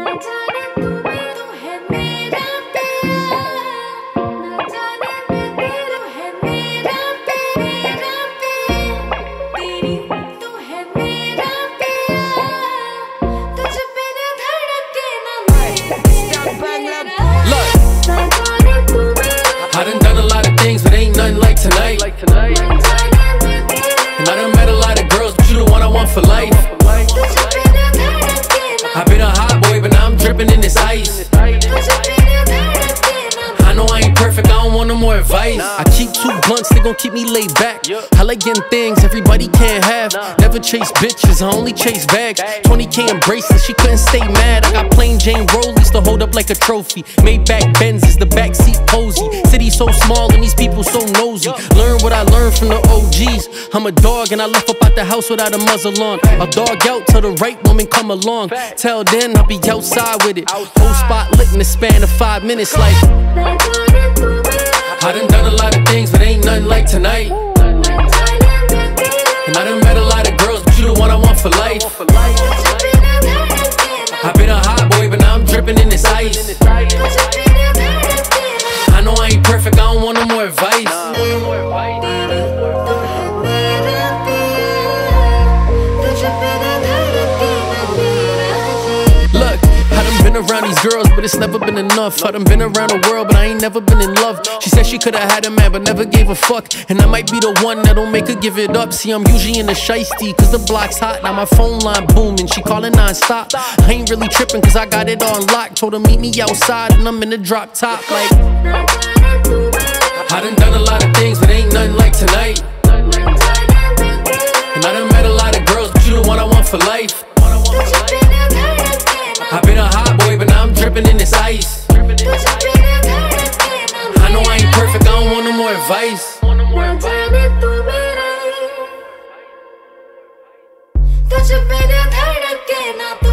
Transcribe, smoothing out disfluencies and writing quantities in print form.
I done done a lot of things, but ain't nothing like tonight. And I done met a lot of girls, but you the one I want for life. I've been a hot boy, but now I'm dripping in this ice. I know I ain't perfect, I don't want no more advice. I keep 2 blunts, they gon' keep me laid back. I like getting things everybody can't have. Never chase bitches, I only chase bags. 20K in bracelets, she couldn't stay mad. I got plain Jane Rollies to hold up like a trophy. Maybach Benzes, the backseat posy. City so small and these people so nosy. Learn what I learned from the OGs. I'm a dog and I left up out the house without a muzzle on. I'll dog out till the right woman come along. Till then, I'll be outside with it. Whole spot lit in the span of 5 minutes like I done done a lot of things, but ain't nothing like tonight. And I done met a lot of girls, but you the one I want for life. I've been a hot boy, but now I'm dripping in this ice. I know I ain't perfect, I don't want no more advice. Look, I done been around these girls, but it's never been enough. I done been around the world, but I ain't never been in love. She said she could've had a man, but never gave a fuck. And I might be the one that don't make her give it up. See, I'm usually in the shiesty, cause the block's hot. Now my phone line booming, she calling non-stop. I ain't really tripping, cause I got it on lock. Told her meet me outside, and I'm in the drop top like I done done a lot of things, but ain't nothing like tonight. And I done met a lot of girls, but you the one I want for life. I've been a hot boy, but now I'm dripping in this ice. I know I ain't perfect, I don't want no more advice. तुझ पे न धड़के ना